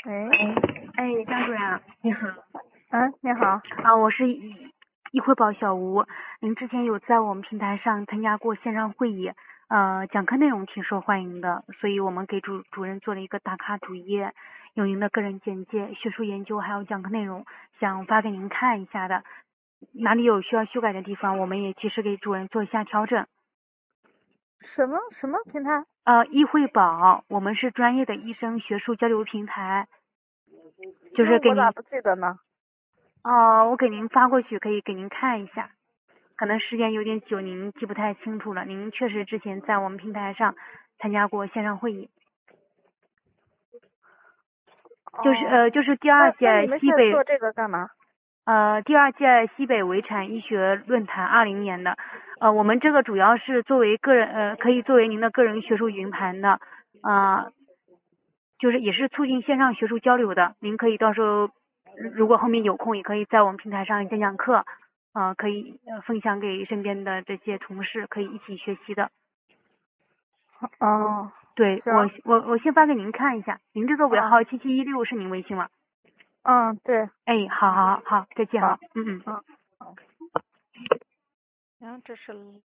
喂， 哎，张主任，你好。 你好。 我是一惠宝小吴。您之前有在我们平台上参加过线上会议，讲课内容挺受欢迎的，所以我们给主任做了一个打卡主页，有您的个人简介、学术研究还有讲课内容，想发给您看一下的。哪里有需要修改的地方，我们也及时给主任做一下调整。 什么平台？ 一惠宝，我们是专业的医生学术交流平台，就是给您。 那我咋不记得呢？ 我给您发过去，可以给您看一下。可能时间有点久，您记不太清楚了。您确实之前在我们平台上参加过线上会议，就是第二那你届西北们现在做这个干嘛？ 第二届西北围产医学论坛20年的。我们这个主要是作为个人可以作为您的个人学术云盘的，就是也是促进线上学术交流的。您可以到时候如果后面有空，也可以在我们平台上讲讲课，可以分享给身边的这些同事，可以一起学习的。 哦， 对， 行。 我先发给您看一下，您这个尾啊， 号7716是您微信吗？ 嗯，对。 哎，好，再见好。 哈，嗯。 嗯。然后这是